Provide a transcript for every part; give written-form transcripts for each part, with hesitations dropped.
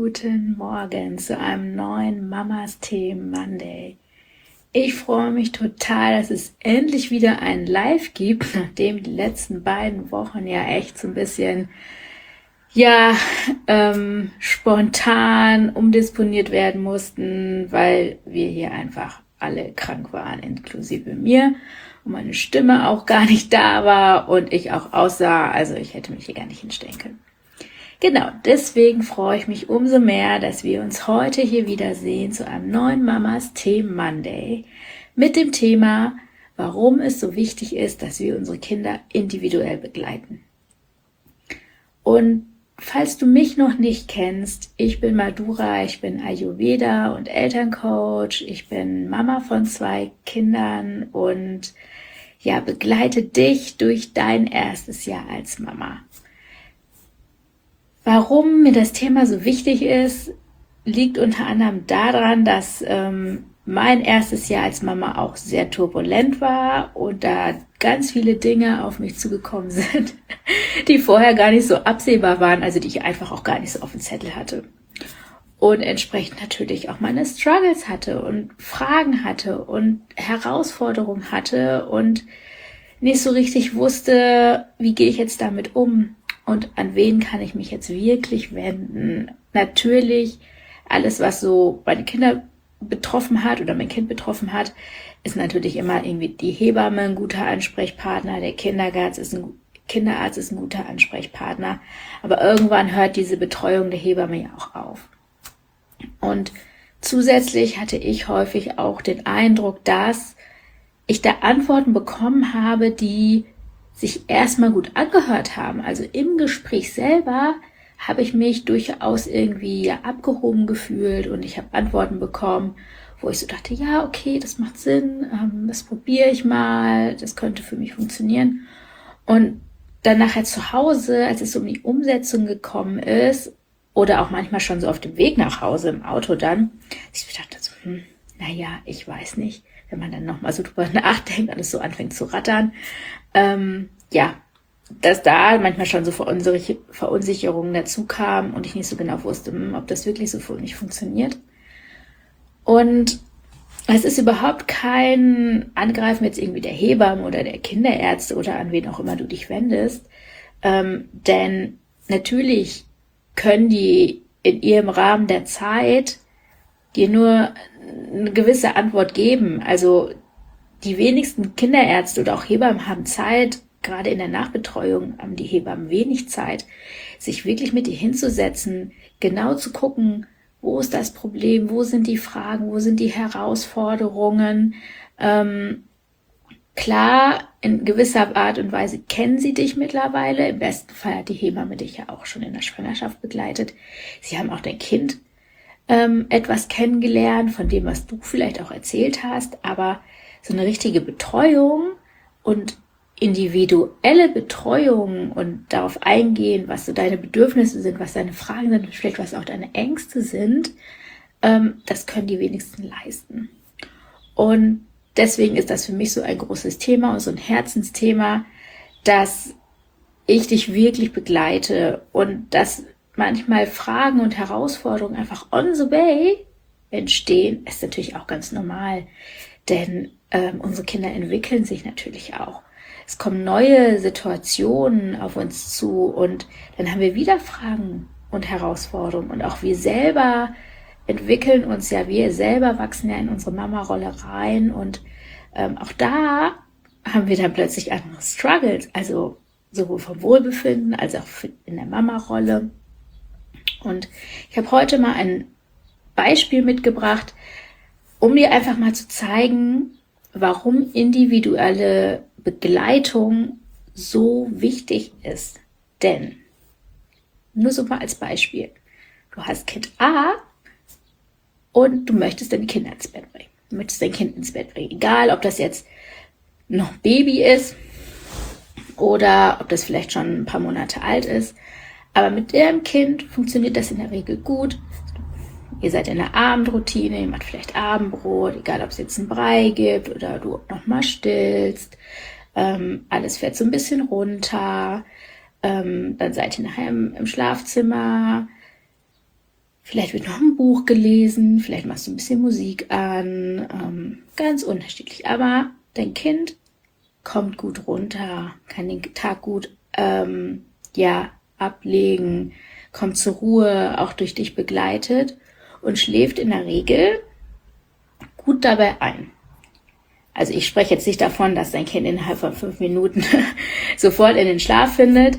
Guten Morgen zu einem neuen Mamas Themen Monday. Ich freue mich total, dass es endlich wieder ein Live gibt, nachdem die letzten beiden Wochen ja echt so ein bisschen spontan umdisponiert werden mussten, weil wir hier einfach alle krank waren, inklusive mir, und meine Stimme auch gar nicht da war und ich auch aussah, also ich hätte mich hier gar nicht hinstellen können. Genau, deswegen freue ich mich umso mehr, dass wir uns heute hier wiedersehen zu einem neuen Mamas Themen Monday mit dem Thema, warum es so wichtig ist, dass wir unsere Kinder individuell begleiten. Und falls du mich noch nicht kennst, ich bin Madhura, ich bin Ayurveda und Elterncoach, ich bin Mama von 2 Kindern und ja, begleite dich durch dein erstes Jahr als Mama. Warum mir das Thema so wichtig ist, liegt unter anderem daran, dass mein erstes Jahr als Mama auch sehr turbulent war und da ganz viele Dinge auf mich zugekommen sind, die vorher gar nicht so absehbar waren, also die ich einfach auch gar nicht so auf dem Zettel hatte. Und entsprechend natürlich auch meine Struggles hatte und Fragen hatte und Herausforderungen hatte und nicht so richtig wusste, wie gehe ich jetzt damit um und an wen kann ich mich jetzt wirklich wenden. Natürlich, alles, was so meine Kinder betroffen hat oder mein Kind betroffen hat, ist natürlich immer irgendwie die Hebamme ein guter Ansprechpartner, der Kinderarzt ist ein guter Ansprechpartner, aber irgendwann hört diese Betreuung der Hebamme ja auch auf. Und zusätzlich hatte ich häufig auch den Eindruck, dass ich da Antworten bekommen habe, die sich erstmal gut angehört haben. Also im Gespräch selber habe ich mich durchaus irgendwie abgehoben gefühlt und ich habe Antworten bekommen, wo ich so dachte, ja, okay, das macht Sinn, das probiere ich mal, das könnte für mich funktionieren. Und dann nachher zu Hause, als es um die Umsetzung gekommen ist, oder auch manchmal schon so auf dem Weg nach Hause im Auto dann, ich dachte so, naja, ich weiß nicht, wenn man dann nochmal so drüber nachdenkt, alles so anfängt zu rattern, dass da manchmal schon so Verunsicherungen dazu kamen und ich nicht so genau wusste, ob das wirklich so für mich funktioniert. Und es ist überhaupt kein Angreifen jetzt irgendwie der Hebammen oder der Kinderärzte oder an wen auch immer du dich wendest, denn natürlich können die in ihrem Rahmen der Zeit dir nur eine gewisse Antwort geben. Also die wenigsten Kinderärzte oder auch Hebammen haben Zeit, gerade in der Nachbetreuung haben die Hebammen wenig Zeit, sich wirklich mit dir hinzusetzen, genau zu gucken, wo ist das Problem, wo sind die Fragen, wo sind die Herausforderungen. Klar, in gewisser Art und Weise kennen sie dich mittlerweile. Im besten Fall hat die Hebamme dich ja auch schon in der Schwangerschaft begleitet. Sie haben auch dein Kind etwas kennengelernt von dem, was du vielleicht auch erzählt hast, aber so eine richtige Betreuung und individuelle Betreuung und darauf eingehen, was so deine Bedürfnisse sind, was deine Fragen sind, vielleicht was auch deine Ängste sind, das können die wenigsten leisten. Und deswegen ist das für mich so ein großes Thema und so ein Herzensthema, dass ich dich wirklich begleite und dass manchmal Fragen und Herausforderungen einfach on the way entstehen, ist natürlich auch ganz normal, denn unsere Kinder entwickeln sich natürlich auch. Es kommen neue Situationen auf uns zu und dann haben wir wieder Fragen und Herausforderungen und auch wir selber entwickeln uns ja, wir selber wachsen ja in unsere Mama-Rolle rein und auch da haben wir dann plötzlich andere Struggles, also sowohl vom Wohlbefinden als auch in der Mama-Rolle. Und ich habe heute mal ein Beispiel mitgebracht, um dir einfach mal zu zeigen, warum individuelle Begleitung so wichtig ist. Denn, nur so mal als Beispiel, du hast Kind A und du möchtest dein Kind ins Bett bringen. Du möchtest dein Kind ins Bett bringen. Egal, ob das jetzt noch Baby ist oder ob das vielleicht schon ein paar Monate alt ist. Aber mit dem Kind funktioniert das in der Regel gut. Ihr seid in der Abendroutine, ihr macht vielleicht Abendbrot, egal ob es jetzt einen Brei gibt oder du nochmal stillst. Alles fährt so ein bisschen runter. Dann seid ihr nachher im Schlafzimmer. Vielleicht wird noch ein Buch gelesen, vielleicht machst du ein bisschen Musik an, ganz unterschiedlich. Aber dein Kind kommt gut runter, kann den Tag gut ablegen, kommt zur Ruhe, auch durch dich begleitet und schläft in der Regel gut dabei ein. Also ich spreche jetzt nicht davon, dass dein Kind innerhalb von 5 Minuten sofort in den Schlaf findet.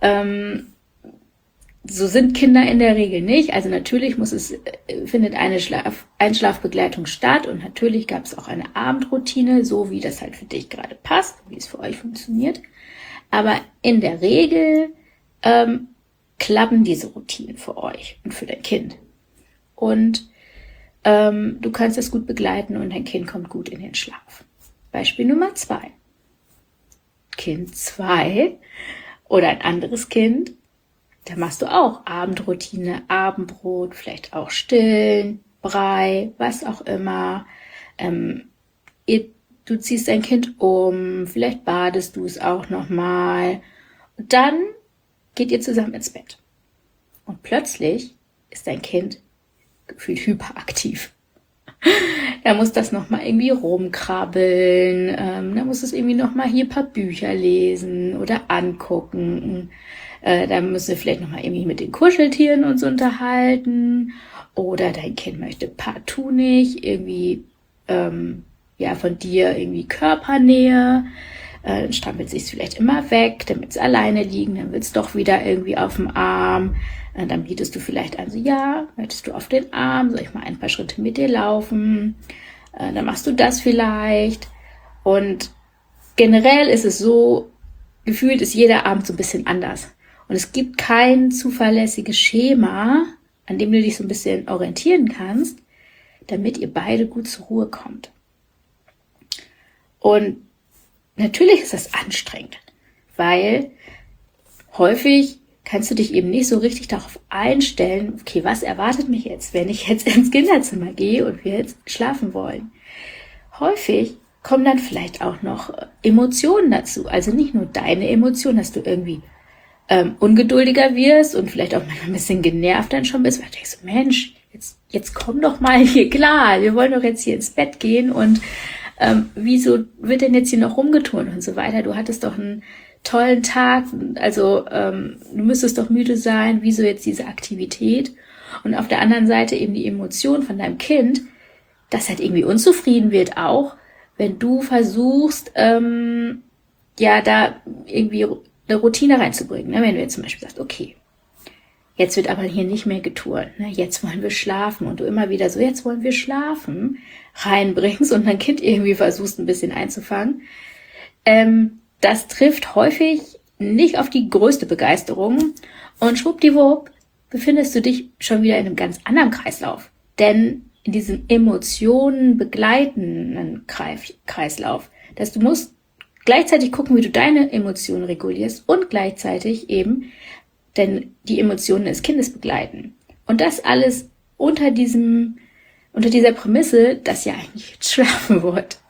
So sind Kinder in der Regel nicht. Also natürlich findet eine Einschlafbegleitung statt und natürlich gab es auch eine Abendroutine, so wie das halt für dich gerade passt, wie es für euch funktioniert. Aber in der Regel klappen diese Routinen für euch und für dein Kind. Und du kannst das gut begleiten und dein Kind kommt gut in den Schlaf. Beispiel Nummer 2. Kind 2 oder ein anderes Kind, da machst du auch Abendroutine, Abendbrot, vielleicht auch Stillen, Brei, was auch immer. Du ziehst dein Kind um, vielleicht badest du es auch nochmal. Und dann geht ihr zusammen ins Bett. Und plötzlich ist dein Kind gefühlt hyperaktiv. Da muss das nochmal irgendwie rumkrabbeln, da muss es irgendwie nochmal hier ein paar Bücher lesen oder angucken. Da müssen wir vielleicht nochmal irgendwie mit den Kuscheltieren uns unterhalten. Oder dein Kind möchte partout nicht irgendwie von dir irgendwie Körpernähe. Dann strampelt sich es vielleicht immer weg, damit es alleine liegen, dann will es doch wieder irgendwie auf dem Arm. Dann bietest du vielleicht an, so ja, möchtest du auf den Arm, soll ich mal ein paar Schritte mit dir laufen? Dann machst du das vielleicht. Und generell ist es so, gefühlt ist jeder Abend so ein bisschen anders. Und es gibt kein zuverlässiges Schema, an dem du dich so ein bisschen orientieren kannst, damit ihr beide gut zur Ruhe kommt. Und natürlich ist das anstrengend, weil häufig kannst du dich eben nicht so richtig darauf einstellen, okay, was erwartet mich jetzt, wenn ich jetzt ins Kinderzimmer gehe und wir jetzt schlafen wollen. Häufig kommen dann vielleicht auch noch Emotionen dazu. Also nicht nur deine Emotionen, dass du irgendwie ungeduldiger wirst und vielleicht auch manchmal ein bisschen genervt dann schon bist, weil du denkst, Mensch, jetzt komm doch mal hier klar, wir wollen doch jetzt hier ins Bett gehen und wieso wird denn jetzt hier noch rumgeturnt und so weiter? Du hattest doch einen tollen Tag, also du müsstest doch müde sein, wieso jetzt diese Aktivität? Und auf der anderen Seite eben die Emotion von deinem Kind, das halt irgendwie unzufrieden wird auch, wenn du versuchst, da irgendwie eine Routine reinzubringen. Ne? Wenn du jetzt zum Beispiel sagst, okay, jetzt wird aber hier nicht mehr geturnt, ne? Jetzt wollen wir schlafen und du immer wieder so, jetzt wollen wir schlafen, reinbringst und dein Kind irgendwie versuchst ein bisschen einzufangen. Das trifft häufig nicht auf die größte Begeisterung und schwuppdiwupp befindest du dich schon wieder in einem ganz anderen Kreislauf. Denn in diesem Emotionen begleitenden Kreislauf, dass du musst gleichzeitig gucken, wie du deine Emotionen regulierst und gleichzeitig eben denn die Emotionen des Kindes begleiten. Und das alles unter dieser Prämisse, dass ihr eigentlich jetzt schlafen wollt.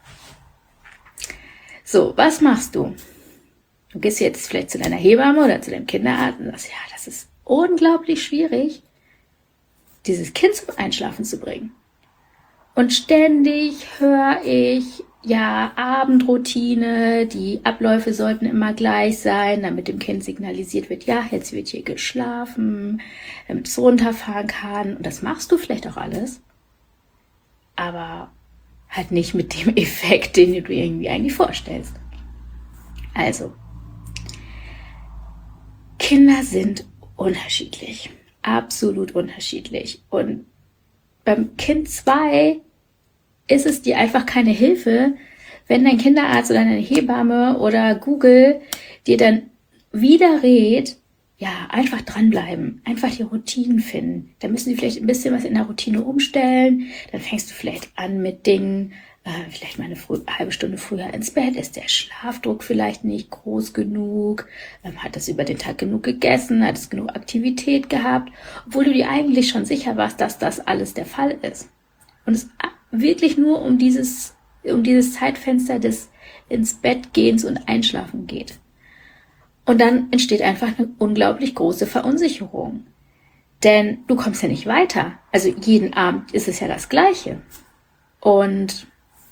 So, was machst du? Du gehst jetzt vielleicht zu deiner Hebamme oder zu deinem Kinderarzt und sagst, ja, das ist unglaublich schwierig, dieses Kind zum Einschlafen zu bringen. Und ständig höre ich, ja, Abendroutine, die Abläufe sollten immer gleich sein, damit dem Kind signalisiert wird, ja, jetzt wird hier geschlafen, damit es runterfahren kann. Und das machst du vielleicht auch alles, aber halt nicht mit dem Effekt, den du dir irgendwie eigentlich vorstellst. Also, Kinder sind unterschiedlich, absolut unterschiedlich. Und beim Kind 2 ist es dir einfach keine Hilfe, wenn dein Kinderarzt oder deine Hebamme oder Google dir dann wieder rät, ja, einfach dranbleiben, einfach die Routinen finden. Da müssen die vielleicht ein bisschen was in der Routine umstellen. Dann fängst du vielleicht an mit Dingen, vielleicht mal eine halbe Stunde früher ins Bett, ist der Schlafdruck vielleicht nicht groß genug, hat es über den Tag genug gegessen, hat es genug Aktivität gehabt, obwohl du dir eigentlich schon sicher warst, dass das alles der Fall ist. Und es wirklich nur um dieses Zeitfenster des ins Bett gehens und Einschlafen geht. Und dann entsteht einfach eine unglaublich große Verunsicherung. Denn du kommst ja nicht weiter. Also jeden Abend ist es ja das Gleiche. Und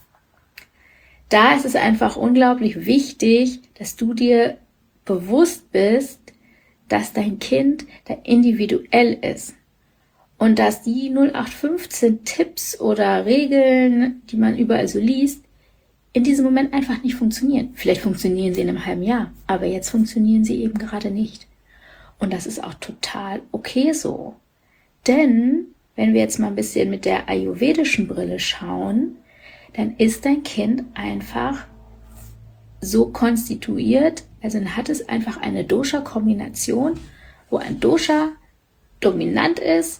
da ist es einfach unglaublich wichtig, dass du dir bewusst bist, dass dein Kind da individuell ist. Und dass die 0815 Tipps oder Regeln, die man überall so liest, in diesem Moment einfach nicht funktionieren. Vielleicht funktionieren sie in einem halben Jahr, aber jetzt funktionieren sie eben gerade nicht. Und das ist auch total okay so. Denn, wenn wir jetzt mal ein bisschen mit der ayurvedischen Brille schauen, dann ist dein Kind einfach so konstituiert, also dann hat es einfach eine Dosha-Kombination, wo ein Dosha dominant ist,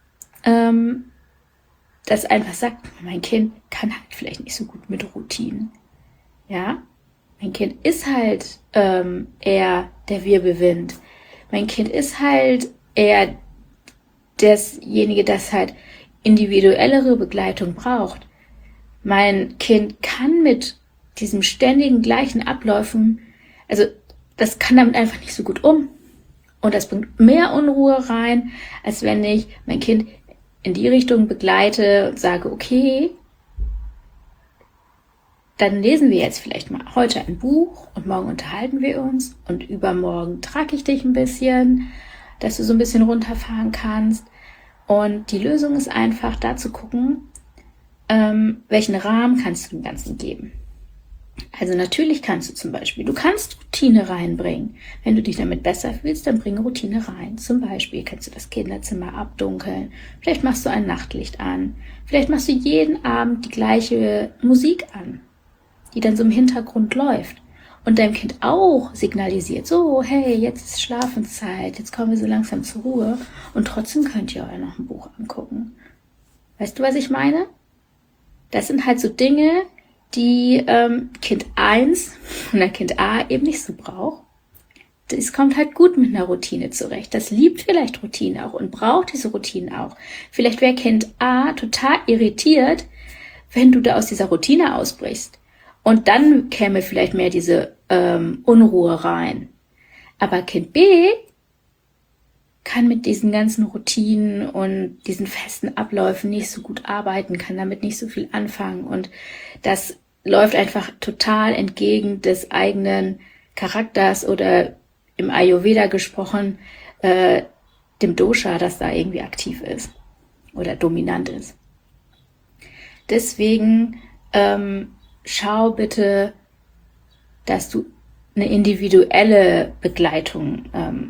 das einfach sagt, mein Kind kann halt vielleicht nicht so gut mit Routinen. Ja, mein Kind ist halt eher der Wirbelwind. Mein Kind ist halt eher dasjenige, das halt individuellere Begleitung braucht. Mein Kind kann mit diesem ständigen gleichen Abläufen, also das kann damit einfach nicht so gut um. Und das bringt mehr Unruhe rein, als wenn ich mein Kind in die Richtung begleite und sage, okay, dann lesen wir jetzt vielleicht mal heute ein Buch und morgen unterhalten wir uns und übermorgen trage ich dich ein bisschen, dass du so ein bisschen runterfahren kannst. Und die Lösung ist einfach, da zu gucken, welchen Rahmen kannst du dem Ganzen geben. Also natürlich kannst du zum Beispiel, du kannst Routine reinbringen. Wenn du dich damit besser fühlst, dann bring Routine rein. Zum Beispiel kannst du das Kinderzimmer abdunkeln. Vielleicht machst du ein Nachtlicht an. Vielleicht machst du jeden Abend die gleiche Musik an, die dann so im Hintergrund läuft. Und deinem Kind auch signalisiert, so, hey, jetzt ist Schlafenszeit, jetzt kommen wir so langsam zur Ruhe. Und trotzdem könnt ihr euch noch ein Buch angucken. Weißt du, was ich meine? Das sind halt so Dinge, die Kind 1 oder Kind A eben nicht so braucht. Es kommt halt gut mit einer Routine zurecht. Das liebt vielleicht Routine auch und braucht diese Routine auch. Vielleicht wäre Kind A total irritiert, wenn du da aus dieser Routine ausbrichst. Und dann käme vielleicht mehr diese Unruhe rein. Aber Kind B kann mit diesen ganzen Routinen und diesen festen Abläufen nicht so gut arbeiten, kann damit nicht so viel anfangen. Und das läuft einfach total entgegen des eigenen Charakters oder im Ayurveda gesprochen, dem Dosha, das da irgendwie aktiv ist oder dominant ist. Deswegen schau bitte, dass du eine individuelle Begleitung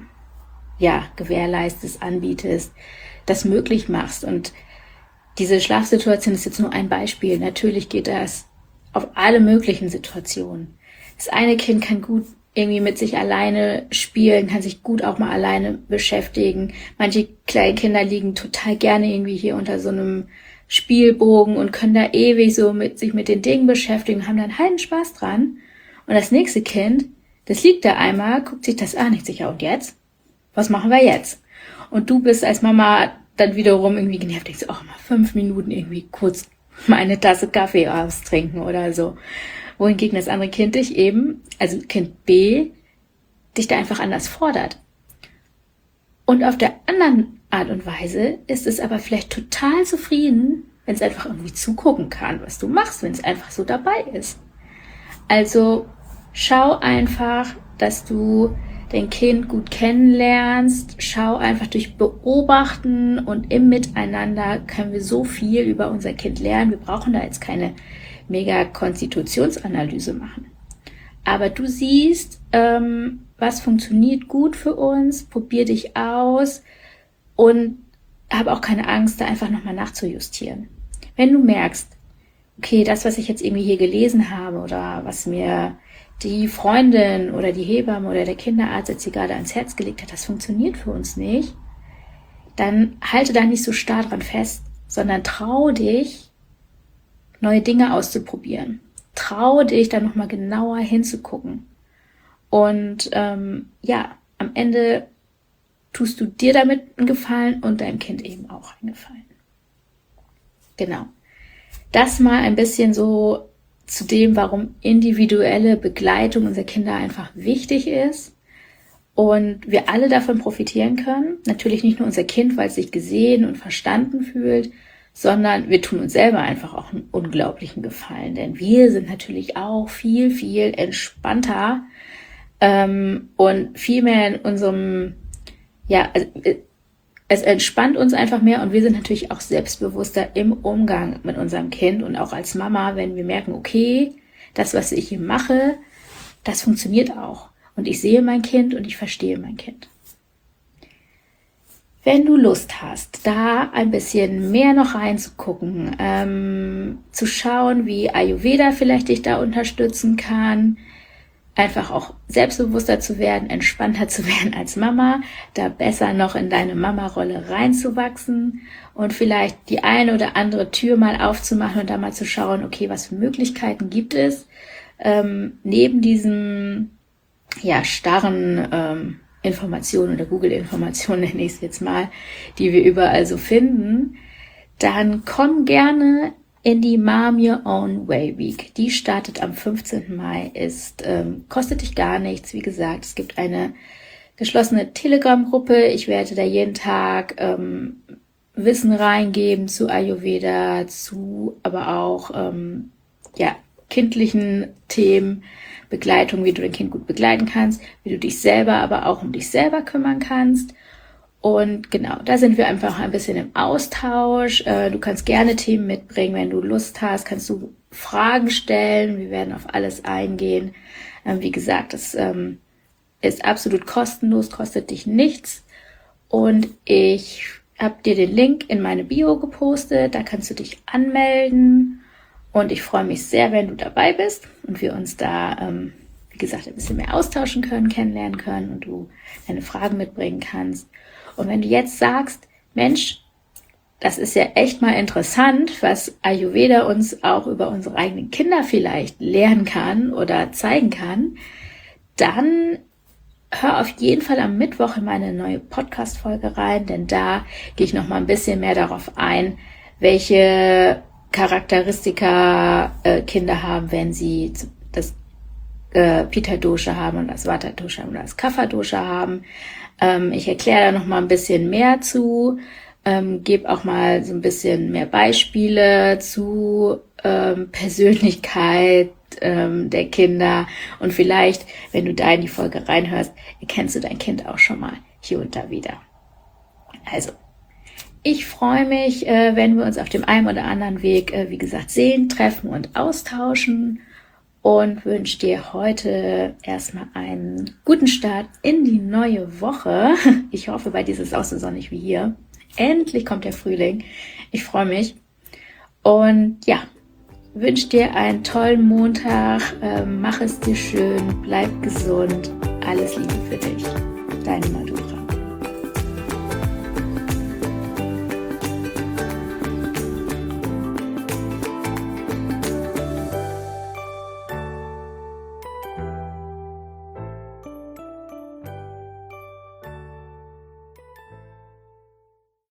gewährleistest, anbietest, das möglich machst. Und diese Schlafsituation ist jetzt nur ein Beispiel. Natürlich geht das auf alle möglichen Situationen. Das eine Kind kann gut irgendwie mit sich alleine spielen, kann sich gut auch mal alleine beschäftigen. Manche kleine Kinder liegen total gerne irgendwie hier unter so einem Spielbogen und können da ewig so sich mit den Dingen beschäftigen und haben dann heiden Spaß dran. Und das nächste Kind, das liegt da einmal, guckt sich das an, denkt sich, ja und jetzt? Was machen wir jetzt? Und du bist als Mama dann wiederum irgendwie genervt, denkst du, mal 5 Minuten irgendwie kurz mal eine Tasse Kaffee austrinken oder so. Wohingegen das andere Kind dich eben, also Kind B, dich da einfach anders fordert. Und auf der anderen Art und Weise ist es aber vielleicht total zufrieden, wenn es einfach irgendwie zugucken kann, was du machst, wenn es einfach so dabei ist. Also schau einfach, dass du dein Kind gut kennenlernst. Schau einfach durch Beobachten und im Miteinander können wir so viel über unser Kind lernen. Wir brauchen da jetzt keine mega Konstitutionsanalyse machen. Aber du siehst, was funktioniert gut für uns, probier dich aus und habe auch keine Angst, da einfach nochmal nachzujustieren. Wenn du merkst, okay, das, was ich jetzt irgendwie hier gelesen habe oder was mir die Freundin oder die Hebamme oder der Kinderarzt jetzt hier gerade ans Herz gelegt hat, das funktioniert für uns nicht, dann halte da nicht so starr dran fest, sondern trau dich, neue Dinge auszuprobieren. Trau dich, da nochmal genauer hinzugucken. Und am Ende tust du dir damit einen Gefallen und deinem Kind eben auch einen Gefallen. Genau. Das mal ein bisschen so zu dem, warum individuelle Begleitung unserer Kinder einfach wichtig ist und wir alle davon profitieren können. Natürlich nicht nur unser Kind, weil es sich gesehen und verstanden fühlt, sondern wir tun uns selber einfach auch einen unglaublichen Gefallen, denn wir sind natürlich auch viel, viel entspannter und viel mehr in unserem, es entspannt uns einfach mehr und wir sind natürlich auch selbstbewusster im Umgang mit unserem Kind und auch als Mama, wenn wir merken, okay, das, was ich hier mache, das funktioniert auch und ich sehe mein Kind und ich verstehe mein Kind. Wenn du Lust hast, da ein bisschen mehr noch reinzugucken, zu schauen, wie Ayurveda vielleicht dich da unterstützen kann, einfach auch selbstbewusster zu werden, entspannter zu werden als Mama, da besser noch in deine Mama-Rolle reinzuwachsen und vielleicht die eine oder andere Tür mal aufzumachen und da mal zu schauen, okay, was für Möglichkeiten gibt es, neben diesem starren Informationen oder Google-Informationen nenne ich es jetzt mal, die wir überall so finden, dann komm gerne in die Mom Your Own Way Week. Die startet am 15. Mai, kostet dich gar nichts. Wie gesagt, es gibt eine geschlossene Telegram-Gruppe. Ich werde da jeden Tag Wissen reingeben zu Ayurveda, zu aber auch kindlichen Themen, Begleitung, wie du dein Kind gut begleiten kannst, wie du dich selber aber auch um dich selber kümmern kannst. Und genau, da sind wir einfach ein bisschen im Austausch. Du kannst gerne Themen mitbringen, wenn du Lust hast, kannst du Fragen stellen. Wir werden auf alles eingehen. Wie gesagt, das ist absolut kostenlos, kostet dich nichts. Und ich habe dir den Link in meine Bio gepostet, da kannst du dich anmelden. Und ich freue mich sehr, wenn du dabei bist und wir uns da, wie gesagt, ein bisschen mehr austauschen können, kennenlernen können und du deine Fragen mitbringen kannst. Und wenn du jetzt sagst, Mensch, das ist ja echt mal interessant, was Ayurveda uns auch über unsere eigenen Kinder vielleicht lernen kann oder zeigen kann, dann hör auf jeden Fall am Mittwoch in meine neue Podcast-Folge rein, denn da gehe ich noch mal ein bisschen mehr darauf ein, welche Charakteristika Kinder haben, wenn sie das Pitta-Dosha haben und das Vata-Dosha oder das Kapha-Dosha haben. Ich erkläre da noch mal ein bisschen mehr zu, gebe auch mal so ein bisschen mehr Beispiele zu Persönlichkeit der Kinder und vielleicht, wenn du da in die Folge reinhörst, erkennst du dein Kind auch schon mal hier und da wieder. Also, ich freue mich, wenn wir uns auf dem einen oder anderen Weg, wie gesagt, sehen, treffen und austauschen und wünsche dir heute erstmal einen guten Start in die neue Woche. Ich hoffe, bei dir ist es auch so sonnig wie hier. Endlich kommt der Frühling. Ich freue mich und ja, wünsche dir einen tollen Montag. Mach es dir schön, bleib gesund. Alles Liebe für dich. Deine Madhura.